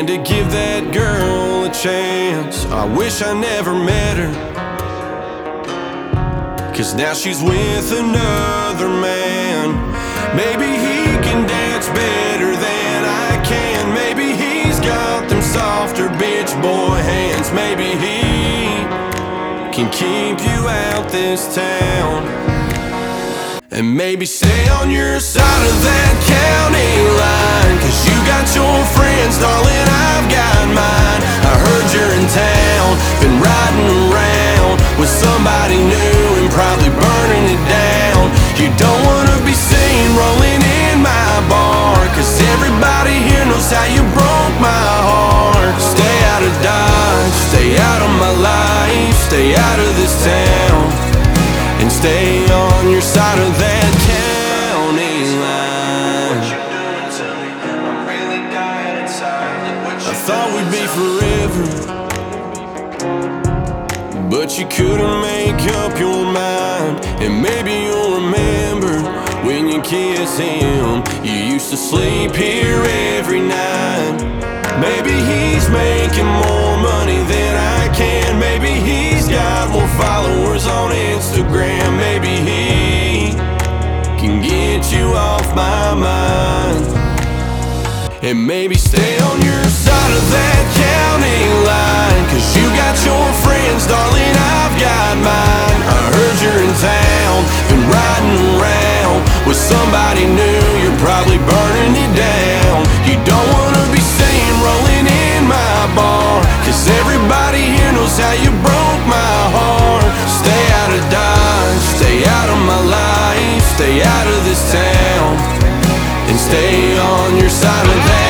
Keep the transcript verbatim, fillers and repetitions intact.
and to give that girl a chance. I wish I never met her, 'cause now she's with another man. Maybe he can dance better than I can. Maybe he's got them softer bitch boy hands. Maybe he can keep you out this town. And maybe stay on your side of that county line, 'cause you got your friends, darling, I've got mine. I heard you're in town, been riding around with somebody new and probably burning it down. You don't wanna be seen rolling in my bar, 'cause everybody here knows how you broke my heart. Stay out of Dodge, stay out of my life, stay out of this town, and stay on your side of that county line. I thought we'd be forever, but you couldn't make up your mind. And maybe you'll remember when you kiss him, you used to sleep here every night. Maybe he's making more money than I can. Maybe he's got more followers on Instagram. Maybe he can get you off my mind. And maybe stay on your side of that county line, 'cause you got your friends, darling, I've got mine. I heard you're in town, been riding around with somebody new, you're probably burning it down. You don't wanna be seen rolling in my bar, 'cause everybody here knows how you broke my heart. Stay out of Dodge, stay out of my life, stay out of this town, and stay on your side of that